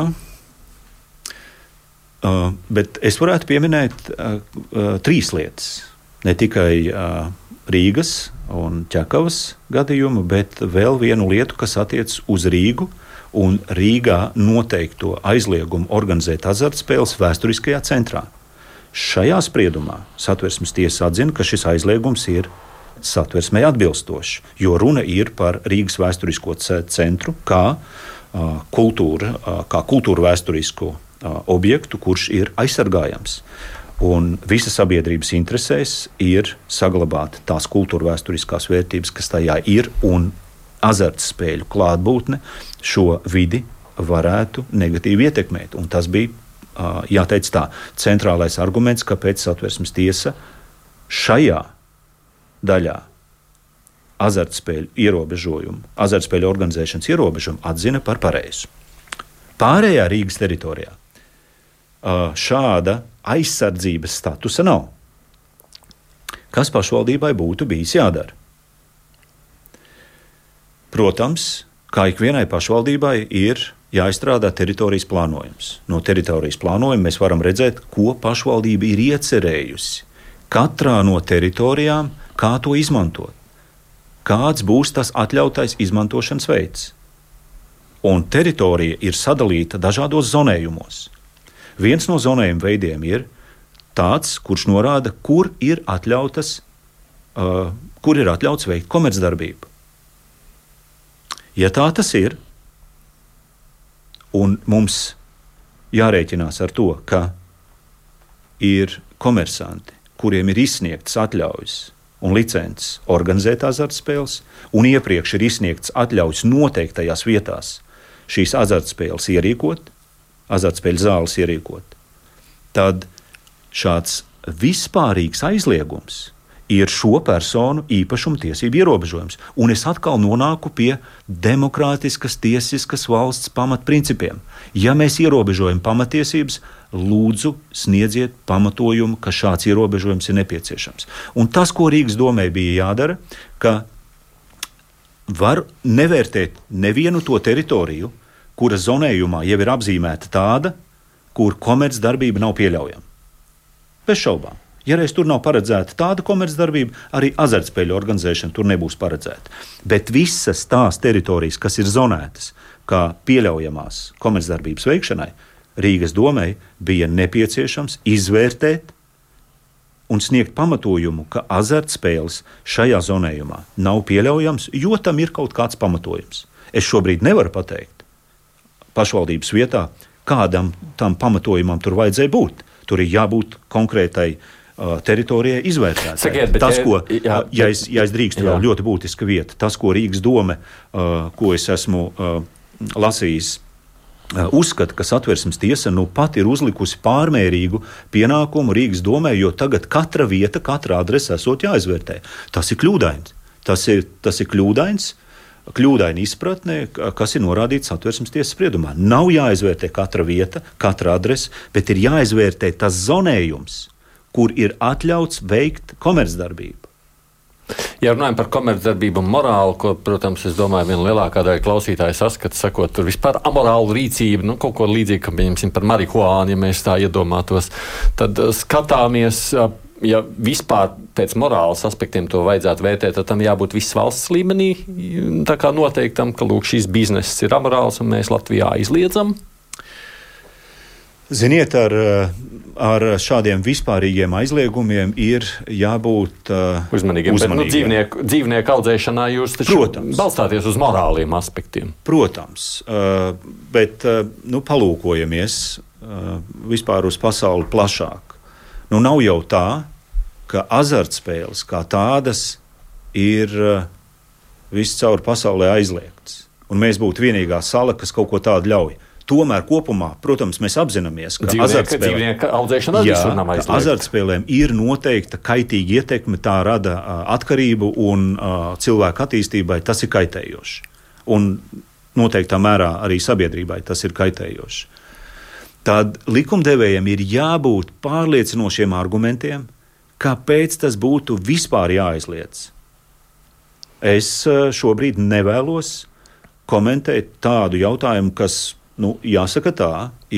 bet es varētu pieminēt 3 lietas. Ne tikai Rīgas un Ķekavas gadījumu, bet vēl vienu lietu, kas attiecas uz Rīgu un Rīgā noteikto aizliegumu organizēt azartspēles vēsturiskajā centrā. Šajā spriedumā Satversmes tiesa atzina, ka šis aizliegums ir satversmei atbilstošs, jo runa ir par Rīgas vēsturisko centru kā kultūra vēsturisku objektu, kurš ir aizsargājams. Un visa sabiedrības interesēs ir saglabāt tās kultūra vēsturiskās vērtības, kas tajā ir, un azartspēļu klātbūtne šo vidi varētu negatīvi ietekmēt. Un tas bija, jāteic tā, centrālais arguments, kāpēc Satversmes tiesa šajā daļā azartspēļu organizēšanas ierobežojumu atzina par pareizu. Pārējā Rīgas teritorijā šāda aizsardzības statusa nav. Kas pašvaldībai būtu bijis jādara? Protams, kā ikvienai pašvaldībai ir jāizstrādā teritorijas plānojums. No teritorijas plānojuma mēs varam redzēt, ko pašvaldība ir iecerējusi katrā no teritorijām, kā to izmantot. Kāds būs tas atļautais izmantošanas veids. Un teritorija ir sadalīta dažādos zonējumos. Viens no zonējuma veidiem ir tāds, kurš norāda, kur ir atļauts veikt komercdarbību. Ja tā tas ir, un mums jārēķinās ar to, ka ir komersanti, kuriem ir izsniegtas atļaujas un licences organizēt azartspēles, un iepriekš ir izsniegtas atļaujas noteiktajās vietās šīs azartspēles ierīkot, azartspēļu zāles ierīkot, tad šāds vispārīgs aizliegums ir šo personu īpašuma tiesību ierobežojums. Un es atkal nonāku pie demokrātiskas, tiesiskas valsts pamatprincipiem. Ja mēs ierobežojam pamatiesības, lūdzu sniedziet pamatojumu, ka šāds ierobežojums ir nepieciešams. Un tas, ko Rīgas domē bija jādara, ka var nevērtēt nevienu to teritoriju, kura zonējumā jau ir apzīmēta tāda, kur komercdarbība nav pieļaujama. Bez šaubām. Ja reiz tur nav paredzēta tāda komercdarbība, arī azartspēļu organizēšana tur nebūs paredzēta. Bet visas tās teritorijas, kas ir zonētas kā pieļaujamās komercdarbības veikšanai, Rīgas domei bija nepieciešams izvērtēt un sniegt pamatojumu, ka azartspēles šajā zonējumā nav pieļaujams, jo tam ir kaut kāds pamatojums. Es šobrīd nevaru pateikt pašvaldības vietā, kādam tam pamatojumam tur vajadzēja būt. Tur ir jābūt konkrētai teritorijai izvērtētai. Sakiet, tas, ko, ja es drīkstu vēl ļoti būtiska vieta, tas, ko Rīgas dome, ko es esmu lasījis, uzskata, ka Satversmes tiesa pat ir uzlikusi pārmērīgu pienākumu Rīgas domē, jo tagad katra vieta, katra adrese esot jāizvērtē. Tas ir kļūdains. Tas ir kļūdaina izpratne, kas ir norādīts Satversmes tiesas spriedumā. Nav jāizvērtē katra vieta, katra adrese, bet ir jāizvērtē tas zonējums, kur ir atļauts veikt komercdarbību. Ja runājam par komercdarbību un morālu, ko, protams, es domāju, viena lielākā daļa klausītāja saskata, sakot, tur vispār amorālu rīcību, kaut ko līdzīgu, ka pieņemsim par marihuānu, ja mēs tā iedomātos, tad skatāmies, ja vispār pēc morāles aspektiem to vajadzētu vērtēt, tad tam jābūt visas valsts līmenī, tā kā noteiktam, ka, lūk, šīs bizness ir amorāls un mēs Latvijā izliedzam. Ziniet, ar šādiem vispārīgiem aizliegumiem ir jābūt uzmanīgiem. Bet, dzīvnieku audzēšanā jūs taču balstāties uz morāliem aspektiem. Protams, bet palūkojamies vispār uz pasauli plašāk. Nav jau tā, ka azartspēles kā tādas ir viscaur pasaulē aizliegtas. Un mēs būtu vienīgā sala, kas kaut ko tādu ļauj. Tomēr kopumā, protams, mēs apzināmies, ka azartspēlēm ir noteikta kaitīga ietekme, tā rada atkarību un cilvēku attīstībai tas ir kaitējoši. Un noteiktā mērā arī sabiedrībai tas ir kaitējoši. Tad likumdevējiem ir jābūt pārliecinošiem argumentiem, kāpēc tas būtu vispār jāaizliedz. Es šobrīd nevēlos komentēt tādu jautājumu, kas jāsaka tā,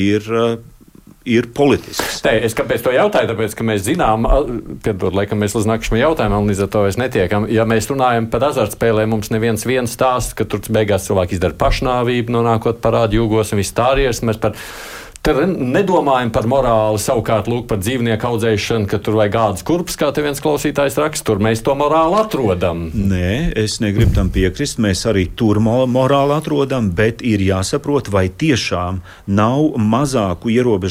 ir politisks. Kāpēc to jautāju? Tāpēc, ka mēs zinām, laikam mēs līdz nākamajam jautājumam, līdz ar to mēs netiekam. Ja mēs runājam par azartspēlēm, mums neviens stāsts, ka tur beigās cilvēki izdara pašnāvību, nonākot parādu jūgos un viss tā ries. Mēs te nedomājam par morāli, savukārt lūk par dzīvnieku audzēšanu, ka tur vajag ādas kurpes, kā te viens klausītājs raksta, tur mēs to morāli atrodam. Nē, es negribu tam piekrist, mēs arī tur morāli atrodam, bet ir jāsaprot, vai tiešām nav mazāk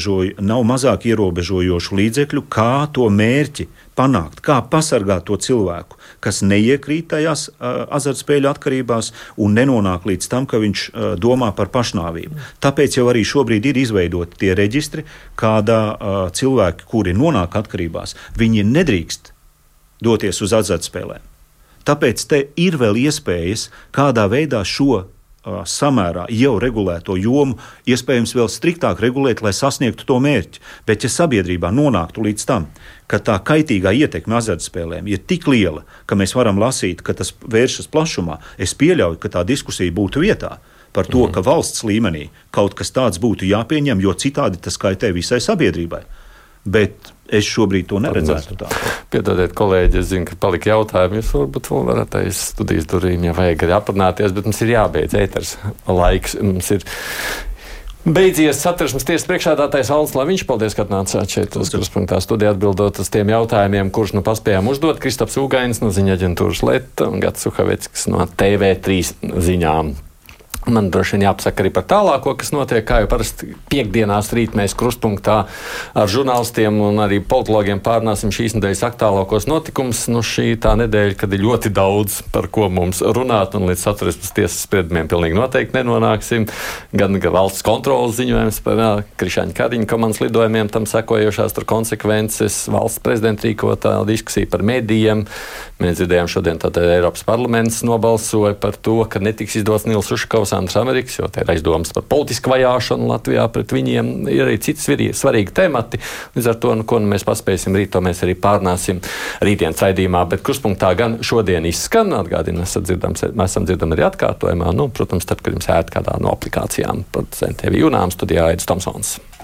ierobežojošu līdzekļu, kā to mērķi panākt, kā pasargāt to cilvēku, kas neiekrīt tajās azartspēļu atkarībās un nenonāk līdz tam, ka viņš domā par pašnāvību. Tāpēc jau arī šobrīd ir izveidoti tie reģistri, kādā cilvēki, kuri nonāk atkarībās, viņi nedrīkst doties uz azartspēlēm. Tāpēc te ir vēl iespējas kādā veidā šo samērā jau regulēto jomu iespējams vēl striktāk regulēt, lai sasniegtu to mērķi. Bet ja sabiedrībā nonāktu līdz tam, ka tā kaitīgā ietekme azartspēlēm ir tik liela, ka mēs varam lasīt, ka tas vēršas plašumā, es pieļauju, ka tā diskusija būtu vietā par to, ka valsts līmenī kaut kas tāds būtu jāpieņem, jo citādi tas kaitē visai sabiedrībai. Bet es šobrīd to neredzētu tā. Piedodiet, kolēģi, es zinu, ka palika jautājumi. Jūs varbūt vēl varat aiz studijas durvīm, ja vajag arī aprunāties, bet mums ir jābeidz ēters laiks. Mums ir beidzies Satversmes tiesas priekšsēdētājs Valns Laviņš. Paldies, ka atnācāt šeit uz Kruspunktā studijā atbildot uz tiem jautājumiem, kurus paspējām uzdot. Kristaps Ūgainis no ziņa aģentūras Leta un Gats Suhaveckis no TV3 ziņām. Man droši vien jāpasaka arī par tālāko, kas notiek, kā jau parasti piekdienās rīt mēs Kruspunktā ar žurnālistiem un arī politologiem pārnāsim šīs nedēļas aktuālākos notikumus. Šī tā nedēļa, kad ir ļoti daudz par ko mums runāt, un līdz Satversmes tiesas spriedumiem pilnīgi noteikti nenonāksim. Gan valsts kontrolas ziņojums par Krišāņa Kariņa komandas lidojumiem, tam sekojošās tur konsekvences, valsts prezidenta rīkotā diskusija par medijiem. Mēs dzirdējām šodien, tātad Eiropas parlaments nobalsoja par to, ka netiks izdots Nils Ušakovs Antras Amerikas, jo te ir aizdomas par politisku vajāšanu Latvijā pret viņiem. Ir arī citi svarīgi temati. Līdz ar to, ko mēs paspēsim rīt, to mēs arī pārnāsim rītdienas raidījumā. Bet Kruspunktā gan šodien izskan, atgādina, mēs esam dzirdami arī atkārtojumā. Protams, tad, kad jums ēd kādā no aplikācijām, producenta TV Junām, studijā Aidis Tomsons.